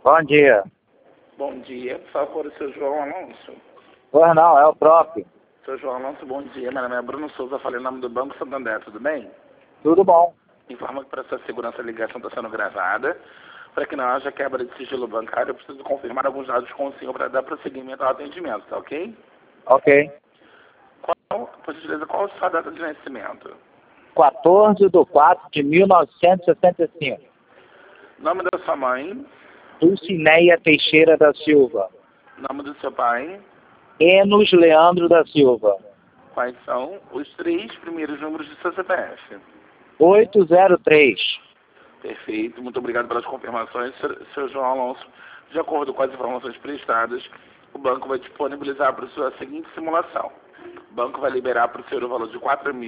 Bom dia. Bom dia, por favor, o seu João Alonso. Pois não, é o próprio. Seu João Alonso, bom dia. Meu nome é Bruno Souza, falei em nome do Banco Santander, tudo bem? Tudo bom. Informa que para sua segurança a ligação está sendo gravada. Para que não haja quebra de sigilo bancário, eu preciso confirmar alguns dados com o senhor para dar prosseguimento ao atendimento, tá ok? Ok. Por gentileza, qual a sua data de nascimento? 14/4/1965. Nome da sua mãe, Dulcineia Teixeira da Silva. nome do seu pai, Enos Leandro da Silva. quais são os 3 primeiros números do seu CPF? 803. Perfeito, muito obrigado pelas confirmações, Sr. João Alonso. De acordo com as informações prestadas, o banco vai disponibilizar para a sua seguinte simulação. O banco vai liberar para o senhor o valor de R$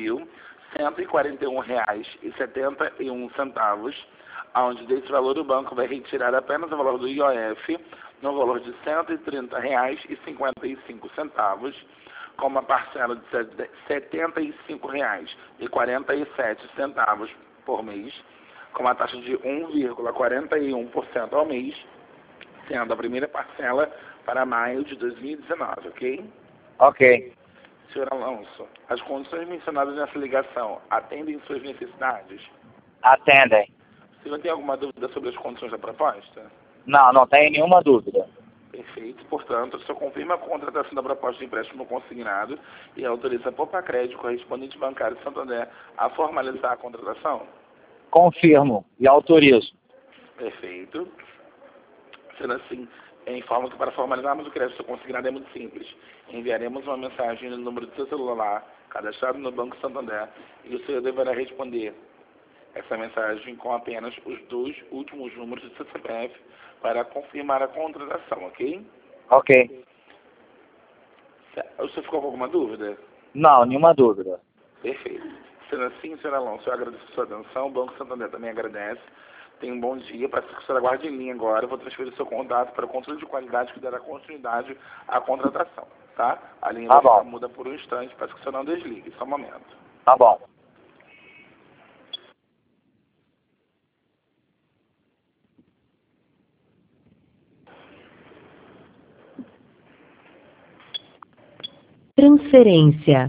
4.141,71, onde desse valor o banco vai retirar apenas o valor do IOF, no valor de R$ 130,55, com uma parcela de R$ 75,47 por mês, com uma taxa de 1,41% ao mês, sendo a primeira parcela para maio de 2019, ok? Ok. Senhor Alonso, as condições mencionadas nessa ligação atendem suas necessidades? Atendem. O senhor tem alguma dúvida sobre as condições da proposta? Não tem nenhuma dúvida. Perfeito. Portanto, o senhor confirma a contratação da proposta de empréstimo consignado e autoriza a Popacred, correspondente bancário Santander, a formalizar a contratação? Confirmo e autorizo. Perfeito. Sendo assim, informo que para formalizarmos o crédito consignado é muito simples. Enviaremos uma mensagem no número do seu celular, cadastrado no Banco Santander, e o senhor deverá responder essa mensagem com apenas os 2 últimos números do seu CPF para confirmar a contratação, ok? Ok. O senhor ficou com alguma dúvida? Não, nenhuma dúvida. Perfeito. Sendo assim, senhor Alonso, eu agradeço a sua atenção, o Banco Santander também agradece. Tenha um bom dia, peço que o senhor aguarde em linha agora, eu vou transferir o seu contato para o controle de qualidade que dará continuidade à contratação, tá? A linha Tá vai ficar bom. muda por um instante, peço que o senhor não desligue, só um momento. Tá bom. Transferência.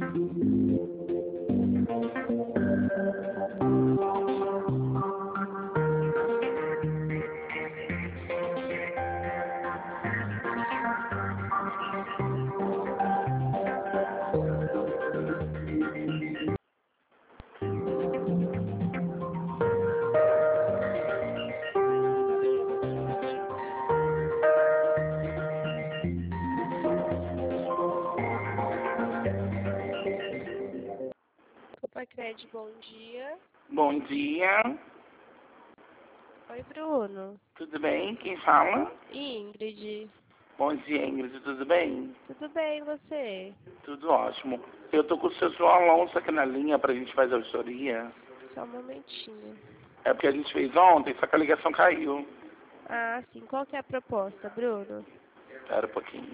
Copacred, bom dia. Bom dia. Oi, Bruno. Tudo bem? Quem fala? Ingrid. Bom dia, Ingrid. Tudo bem? Tudo bem, e você? Tudo ótimo. Eu tô com o seu João Alonso aqui na linha pra gente fazer a auditoria. Só um momentinho. É porque a gente fez ontem, só que a ligação caiu. Ah, sim. Qual que é a proposta, Bruno? Espera um pouquinho.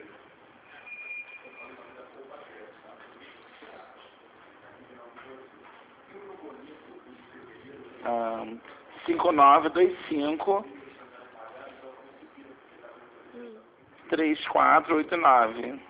Ah, 5925 3489.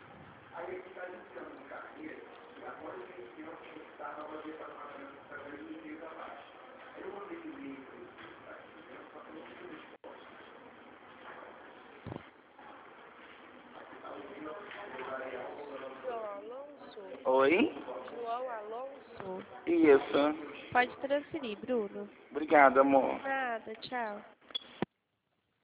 João Alonso? Oi? João Alonso? Isso. Pode transferir, Bruno. Obrigado, amor. Nada, tchau.